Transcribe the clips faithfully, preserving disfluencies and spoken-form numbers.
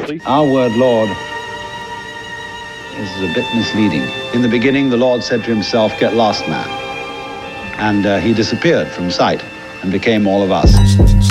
Our word Lord is a bit misleading. In the beginning, the Lord said to himself, "Get lost, man." And uh, he disappeared from sight and became all of us.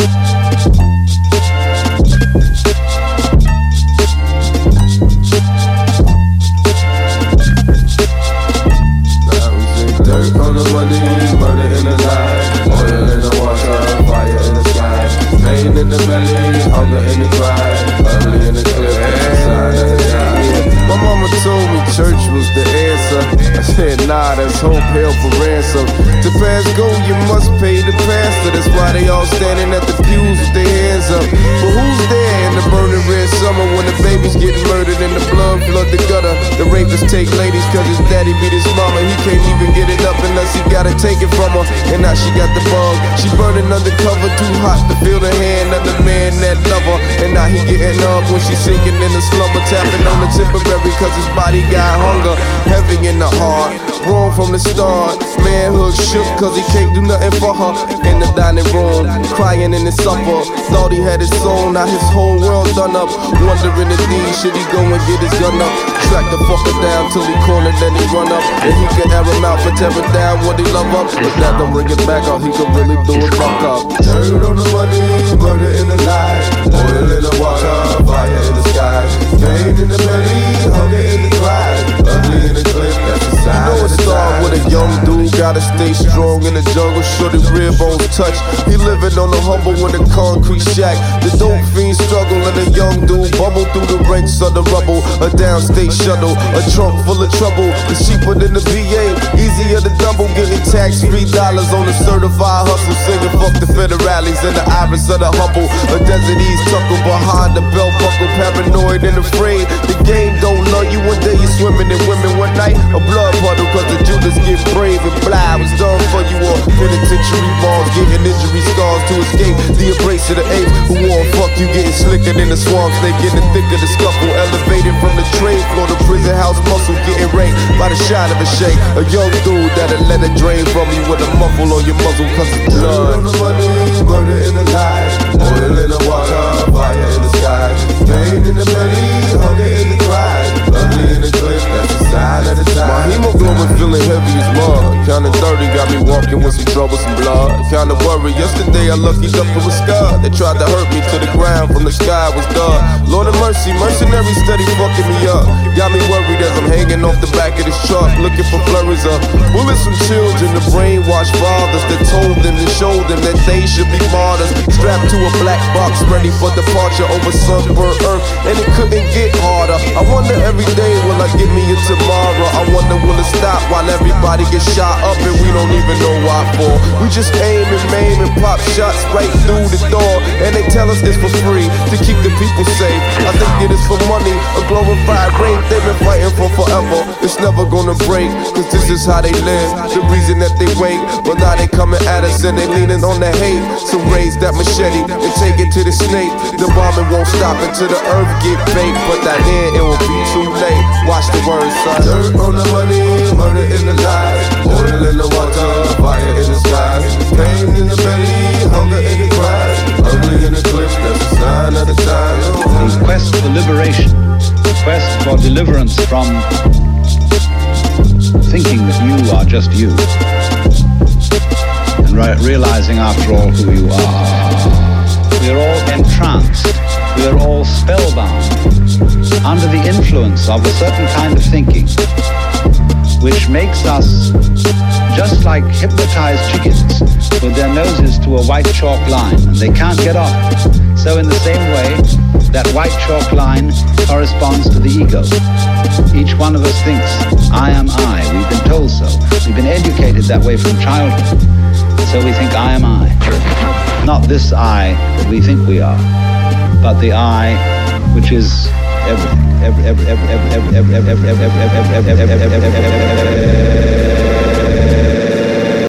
Dirt on the money, murder in the lie, oil in the water, fire in the sky, pain in the belly, hunger in the cry, ugly in the cliff, sign of the die. My mama told me church was the answer. I said nah, that's hope held for ransom. To pass go, you must pay the pastor. That's why they all standing at the pews with their hands up. But who's there in the burning red summer when the babies getting murdered and the blood flood the gutter? The rapists take ladies cause his daddy beat his mama. He can't even get it up unless he gotta take it from her. And now she got the bug. She burning undercover, too hot to feel the hand of the man that love her. And now he getting up when she sinking in the slumber, tapping on the temporary cause his body got hunger. Heavy in the heart, wrong from the start. Manhood shook cause he can't do nothing for her. In the dining room, crying in his supper. Thought he had his soul, now his whole world done up. Wondering if he should he go and get his gun up. Track the fucker down till he cornered, then he run up. And he can air him out for tearing down what he love up. But that don't bring it back out, he can really do it fuck up. Dirt on the money, murder in the lie, oil in the water, fire in the sky, pain in the belly, hunger in the cry, ugly in the cliff, that's the sign. You know it started with a young dude, gotta stay strong in the jungle, shorty rib bones touch. He living on the humble in a concrete shack. The dope fiend struggle and a young dude bubble through the ranks of the rubble. A downstate shuttle, a trunk full of trouble. It's cheaper than the V A, easier to double. Getting tax-free dollars on a certified hustle. Singing fuck the federales and the iris of the humble. A desert ease tuckle behind the belt buckle. Paranoid and afraid, the game don't love you. One day you're swimming in women, one night a blood puddle. Cause the Judas get brave and blind was done for you all. Penitentiary balls, getting injury scars to escape the embrace of the apes. Who won't fuck you, getting slicker than the swamps. They getting thick of the scuffle. Elevated from the trade floor, the prison house muscle. Getting raped by the shot of a shake. A young dude that'll let it drain from you with a muffle on your muzzle. Cause it's blood. The money, murder in the lie, oil in the water, fire in the sky, pain in the belly, hunger in the cry, ugly in the cliff, that's the sign of the time. My hemoglobin feeling heavy as mud. Counting thirty got me walking with some troublesome blood. Kinda worried, yesterday I luckied up to a scar. They tried to hurt me to the ground from the sky was dark. Lord of mercy, mercenary steady fucking me up. Got me worried as I'm hanging off the back of this truck, looking for flurries of bullets from children, the brainwashed fathers that told them and showed them that they should be martyrs. Strapped to a black box, ready for departure over sunburned earth, and it couldn't get harder. I wonder every day, will I get me a tomorrow? I wonder will it stop while everybody gets shot up and we don't even know why for? We just aim and maim and pop shots right through the door, and they tell us it's for free to keep the people safe. I think it is for money, a glorified rape they've been fighting for forever. It's never gonna break, cause this is how they live, the reason that they wait. But now they coming at us and they leaning on the hate. So raise that machete and take it to the snake. The bombing won't stop until the earth get baked, but that then it will be too late. Watch the words, son. Dirt on the money, murder in the lies, oil in the water, fire in the sky, pain in the belly, hunger in the cry, ugly in the cliff, that's a sign of the time. The quest for liberation, the quest for deliverance from thinking that you are just you, and re- realizing after all who you are. We are all entranced, we are all spellbound, under the influence of a certain kind of thinking, which makes us just like hypnotized chickens with their noses to a white chalk line, and they can't get off. So in the same way, that white chalk line corresponds to the ego. Each one of us thinks, I am I. We've been told so. We've been educated that way from childhood. So we think, I am I. Not this I that we think we are, but the I which is everything. Every, every, every, every, every, every, every, every, every, every, every, every, every, every, every, every, every,